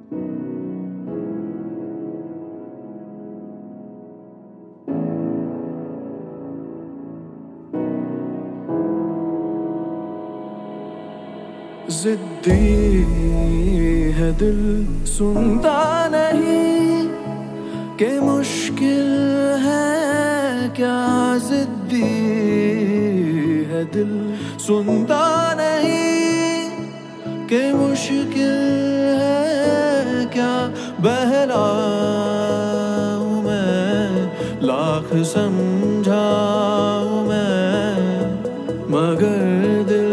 जिद्दी है दिल सुनता नहीं कि मुश्किल है क्या। जिद्दी है दिल सुनता नहीं कि मुश्किल है क्या। बहला हूँ मैं लाख समझाऊँ मैं, मगर दिल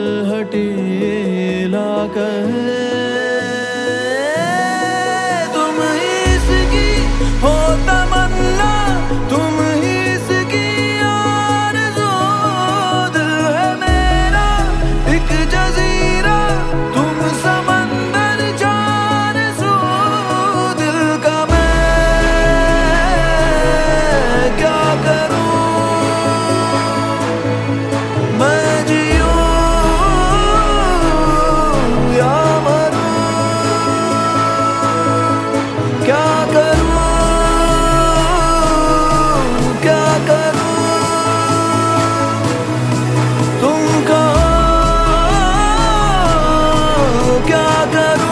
हटीला कहे। तुम ही इसकी हो तमन्ना, तुम ही इसकी आरज़ू। दिल है मेरा एक जज़ीरा, तुम समंदर चार सू। दिल का मैं क्या करूं, मैं जियूं या मरूं, क्या करूं, क्या करूं। तुम कहो क्या करूं।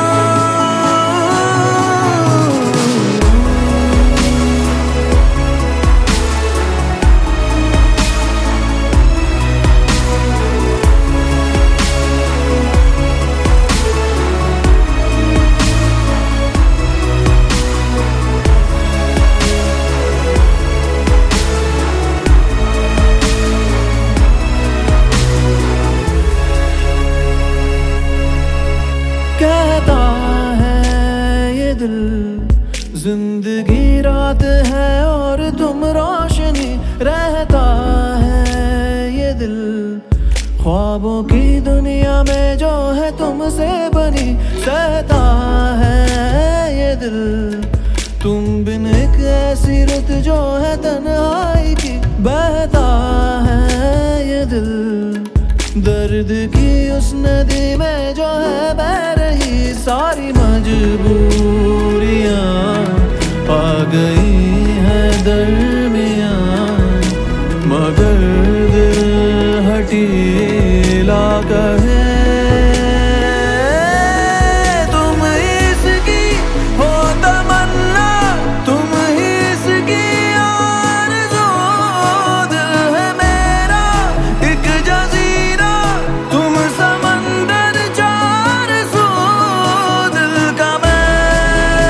कहता है ये दिल जिंदगी रात है और तुम रोशनी। रहता है ये दिल ख्वाबों की दुनिया में जो है तुमसे बनी। सहता है ये दिल तुम बिन एक ऐसी रुत जो है तन्हाई की। बहता है ये दिल दर्द की उस नदी में जो है बह रही। सारी मजबूरियां आ गई है दरमियां, मगर दिल हटीला कहे। तुम इसकी हो तमन्ना, तुम ही इसकी आरज़ू। दिल है मेरा एक जज़ीरा, तुम समंदर चार सू। दिल का मैं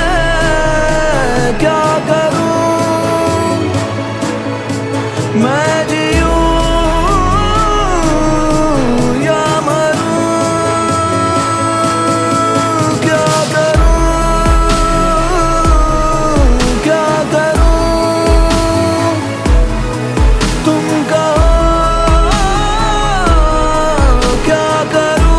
क्या करूं, मैं जियूं या मरूं, क्या करूं, क्या करूं। तुम कहो क्या करूं।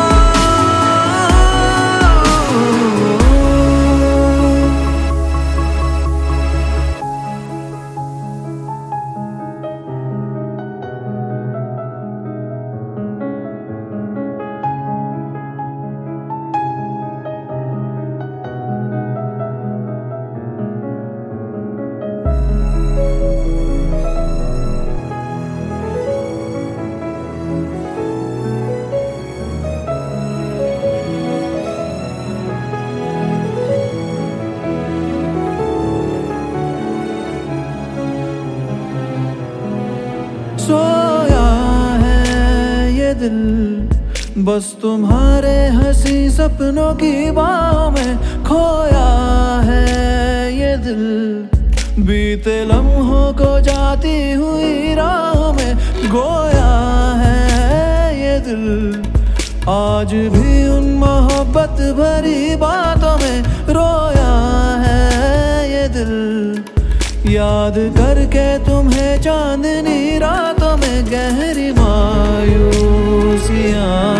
सोया है ये दिल बस तुम्हारे हंसी सपनों की बाहों में। खोया है ये दिल बीते लम्हों को जाती हुई राहों में। गोया है ये दिल आज भी उन मोहब्बत भरी बातों में। रोया है ये दिल याद करके तुम्हें चांदनी रातों में। गहरी मायूसियां